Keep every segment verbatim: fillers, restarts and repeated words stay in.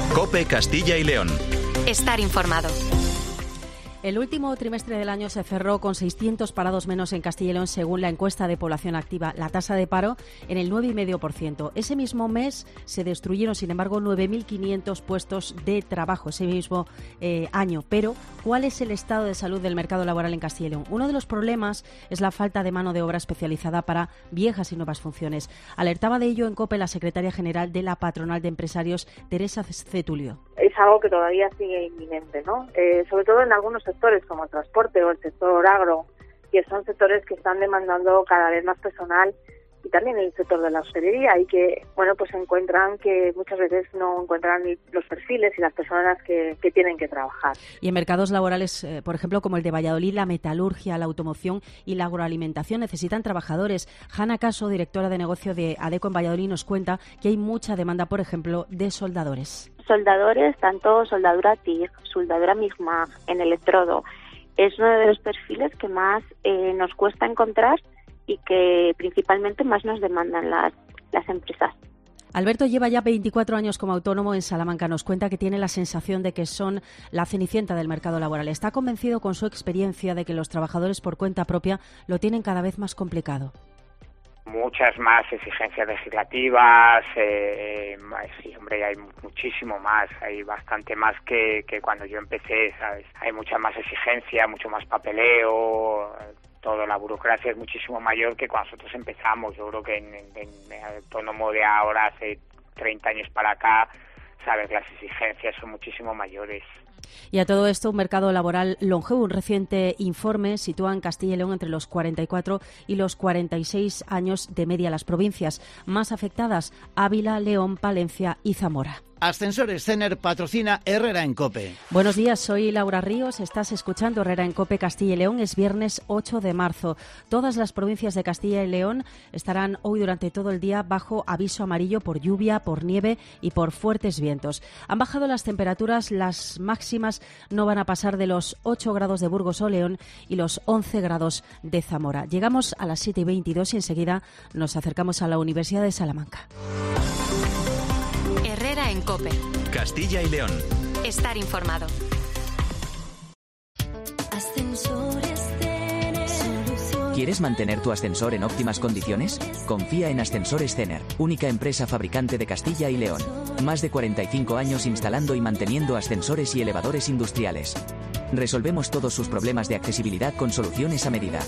COPE Castilla y León. Estar informado. El último trimestre del año se cerró con seiscientos parados menos en Castilla y León según la encuesta de población activa. La tasa de paro en el nueve coma cinco por ciento. Ese mismo mes se destruyeron, sin embargo, nueve mil quinientos puestos de trabajo ese mismo eh, año. Pero, ¿cuál es el estado de salud del mercado laboral en Castilla y León? Uno de los problemas es la falta de mano de obra especializada para viejas y nuevas funciones. Alertaba de ello en COPE la secretaria general de la Patronal de Empresarios, Teresa Cetulio. Es algo que todavía sigue inminente, ¿no? Eh, sobre todo en algunos sectores como el transporte o el sector agro, que son sectores que están demandando cada vez más personal, y también el sector de la hostelería, y que, bueno, pues encuentran que muchas veces no encuentran ni los perfiles y las personas que, que tienen que trabajar. Y en mercados laborales, eh, por ejemplo, como el de Valladolid, la metalurgia, la automoción y la agroalimentación necesitan trabajadores. Hanna Caso, directora de negocio de ADECO en Valladolid, nos cuenta que hay mucha demanda, por ejemplo, de soldadores. Soldadores, tanto soldadura T I G, soldadura MIG-MAG, en electrodo. Es uno de los perfiles que más eh, nos cuesta encontrar y que principalmente más nos demandan las, las empresas. Alberto lleva ya veinticuatro años como autónomo en Salamanca. Nos cuenta que tiene la sensación de que son la cenicienta del mercado laboral. Está convencido con su experiencia de que los trabajadores por cuenta propia lo tienen cada vez más complicado. Muchas más exigencias legislativas, eh, sí, hombre, hay muchísimo más, hay bastante más que, que cuando yo empecé, ¿sabes? Hay mucha más exigencia, mucho más papeleo, toda la burocracia es muchísimo mayor que cuando nosotros empezamos. Yo creo que en, en, en el autónomo de ahora, hace treinta años para acá, ¿sabes? Las exigencias son muchísimo mayores. Y a todo esto, un mercado laboral longevo. Un reciente informe sitúa en Castilla y León entre los cuarenta y cuatro y los cuarenta y seis años de media. Las provincias más afectadas: Ávila, León, Palencia y Zamora. Ascensores Cener patrocina Herrera en COPE. Buenos días, soy Laura Ríos. Estás escuchando Herrera en COPE Castilla y León. Es viernes ocho de marzo. Todas las provincias de Castilla y León estarán hoy durante todo el día bajo aviso amarillo por lluvia, por nieve y por fuertes vientos. Han bajado las temperaturas, las máximas no van a pasar de los ocho grados de Burgos o León y los once grados de Zamora. Llegamos a las siete y veintidós y enseguida nos acercamos a la Universidad de Salamanca. Herrera en COPE. Castilla y León. Estar informado. ¿Quieres mantener tu ascensor en óptimas condiciones? Confía en Ascensores Cener, única empresa fabricante de Castilla y León. Más de cuarenta y cinco años instalando y manteniendo ascensores y elevadores industriales. Resolvemos todos sus problemas de accesibilidad con soluciones a medida.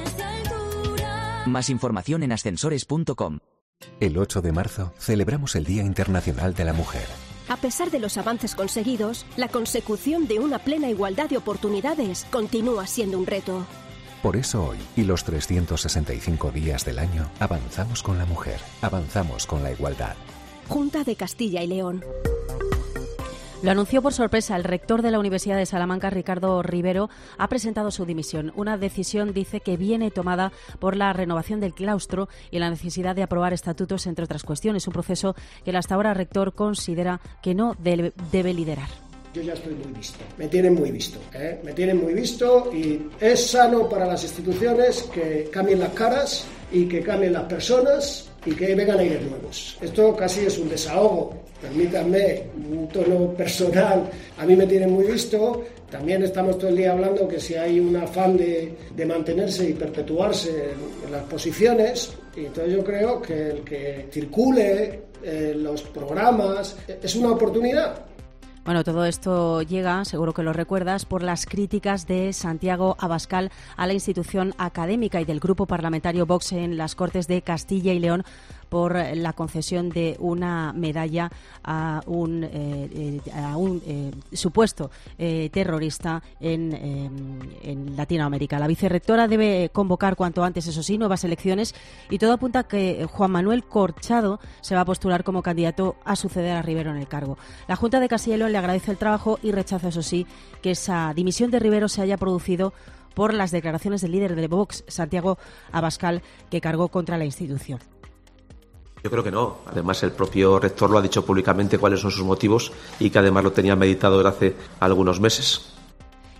Más información en ascensores punto com. El ocho de marzo celebramos el Día Internacional de la Mujer. A pesar de los avances conseguidos, la consecución de una plena igualdad de oportunidades continúa siendo un reto. Por eso hoy y los trescientos sesenta y cinco días del año avanzamos con la mujer, avanzamos con la igualdad. Junta de Castilla y León. Lo anunció por sorpresa el rector de la Universidad de Salamanca, Ricardo Rivero, ha presentado su dimisión. Una decisión, dice, que viene tomada por la renovación del claustro y la necesidad de aprobar estatutos, entre otras cuestiones. Un proceso que el hasta ahora rector considera que no debe, debe liderar. Yo ya estoy muy visto, me tienen muy visto, ¿eh? me tienen muy visto y es sano para las instituciones que cambien las caras y que cambien las personas y que vengan aires nuevos. Esto casi es un desahogo, permítanme, un tono personal, a mí me tienen muy visto. También estamos todo el día hablando que si hay un afán de, de mantenerse y perpetuarse en, en las posiciones, y entonces yo creo que el que circule eh, los programas es una oportunidad. Bueno, todo esto llega, seguro que lo recuerdas, por las críticas de Santiago Abascal a la institución académica y del grupo parlamentario Vox en las Cortes de Castilla y León por la concesión de una medalla a un, eh, a un eh, supuesto eh, terrorista en, eh, en Latinoamérica. La vicerrectora debe convocar cuanto antes, eso sí, nuevas elecciones, y todo apunta a que Juan Manuel Corchado se va a postular como candidato a suceder a Rivero en el cargo. La Junta de Castilla y León le agradece el trabajo y rechaza, eso sí, que esa dimisión de Rivero se haya producido por las declaraciones del líder de Vox, Santiago Abascal, que cargó contra la institución. Yo creo que no. Además, el propio rector lo ha dicho públicamente cuáles son sus motivos y que además lo tenía meditado desde hace algunos meses.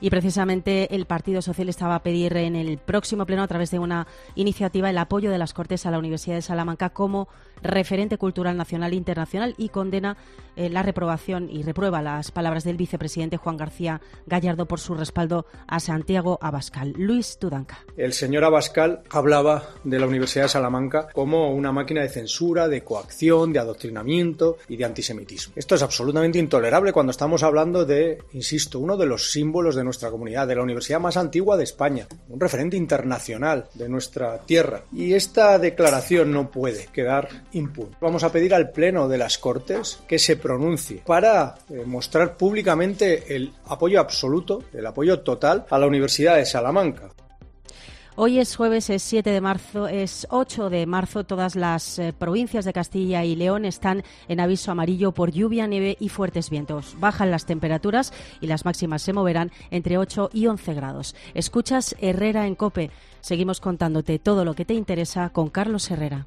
Y precisamente el Partido Socialista va a pedir en el próximo pleno, a través de una iniciativa, el apoyo de las Cortes a la Universidad de Salamanca como referente cultural nacional e internacional, y condena eh, la reprobación y reprueba las palabras del vicepresidente Juan García Gallardo por su respaldo a Santiago Abascal. Luis Tudanca. El señor Abascal hablaba de la Universidad de Salamanca como una máquina de censura, de coacción, de adoctrinamiento y de antisemitismo. Esto es absolutamente intolerable cuando estamos hablando de, insisto, uno de los símbolos de nuestra comunidad, de la universidad más antigua de España, un referente internacional de nuestra tierra. Y esta declaración no puede quedar impune. Vamos a pedir al Pleno de las Cortes que se pronuncie para eh, mostrar públicamente el apoyo absoluto, el apoyo total a la Universidad de Salamanca. Hoy es jueves, es siete de marzo, es ocho de marzo. Todas las eh, provincias de Castilla y León están en aviso amarillo por lluvia, nieve y fuertes vientos. Bajan las temperaturas y las máximas se moverán entre ocho y once grados. Escuchas Herrera en COPE. Seguimos contándote todo lo que te interesa con Carlos Herrera.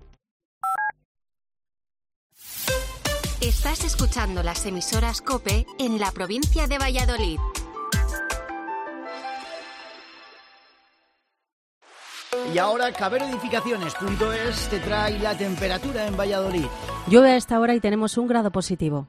Estás escuchando las emisoras COPE en la provincia de Valladolid. Y ahora Cabero Edificaciones punto es te trae la temperatura en Valladolid. Llueve a esta hora y tenemos un grado positivo.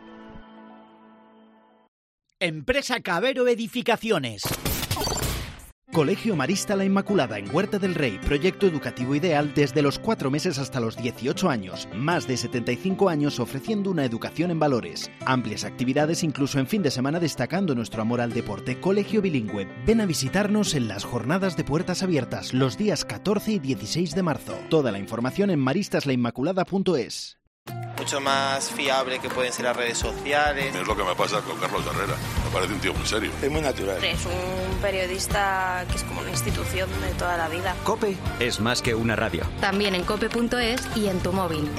Empresa Cabero Edificaciones. Colegio Marista La Inmaculada en Huerta del Rey, proyecto educativo ideal desde los cuatro meses hasta los dieciocho años, más de setenta y cinco años ofreciendo una educación en valores, amplias actividades incluso en fin de semana destacando nuestro amor al deporte. Colegio bilingüe, ven a visitarnos en las jornadas de puertas abiertas los días catorce y dieciséis de marzo. Toda la información en maristas la inmaculada punto es. Mucho más fiable que pueden ser las redes sociales. Es lo que me pasa con Carlos Herrera, me parece un tío muy serio. Es muy natural. Es un periodista que es como una institución de toda la vida. COPE es más que una radio. También en cope punto es y en tu móvil.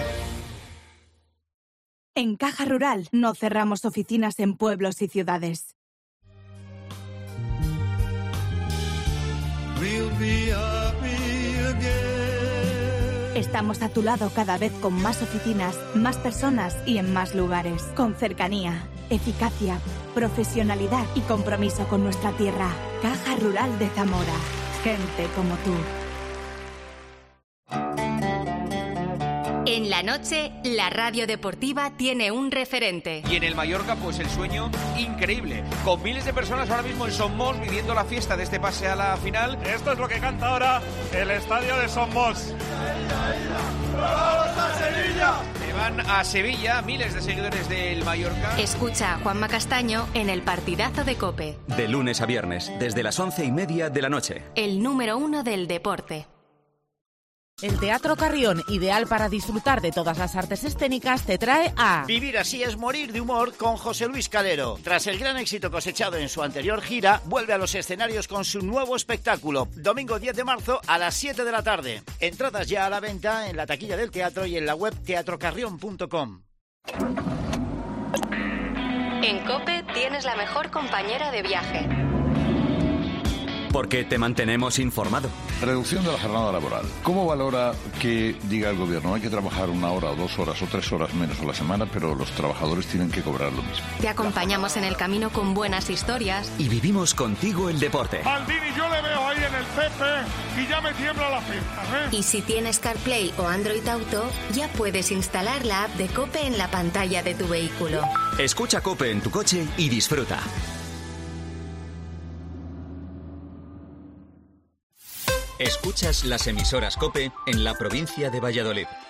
En Caja Rural no cerramos oficinas en pueblos y ciudades. We'll be happy again. Estamos a tu lado cada vez con más oficinas, más personas y en más lugares. Con cercanía, eficacia, profesionalidad y compromiso con nuestra tierra. Caja Rural de Zamora. Gente como tú. En la noche, la radio deportiva tiene un referente. Y en el Mallorca, pues el sueño increíble. Con miles de personas ahora mismo en Somos viviendo la fiesta de este pase a la final. Esto es lo que canta ahora el estadio de Somos. ¡Vamos a Sevilla! Se van a Sevilla miles de seguidores del Mallorca. Escucha a Juanma Castaño en el partidazo de COPE. De lunes a viernes, desde las once y media de la noche. El número uno del deporte. El Teatro Carrión, ideal para disfrutar de todas las artes escénicas, te trae a... Vivir así es morir de humor con José Luis Calero. Tras el gran éxito cosechado en su anterior gira, vuelve a los escenarios con su nuevo espectáculo. Domingo diez de marzo a las siete de la tarde. Entradas ya a la venta en la taquilla del teatro y en la web teatro carrión punto com. En COPE tienes la mejor compañera de viaje. Porque te mantenemos informado. Reducción de la jornada laboral. ¿Cómo valora que diga el gobierno hay que trabajar una hora o dos horas o tres horas menos a la semana, pero los trabajadores tienen que cobrar lo mismo? Te acompañamos en el camino con buenas historias. Y vivimos contigo el deporte. Maldini, yo le veo ahí en el Pepe y ya me tiembla la fiesta, ¿eh? Y si tienes CarPlay o Android Auto, ya puedes instalar la app de COPE en la pantalla de tu vehículo. Escucha COPE en tu coche y disfruta. Escuchas las emisoras COPE en la provincia de Valladolid.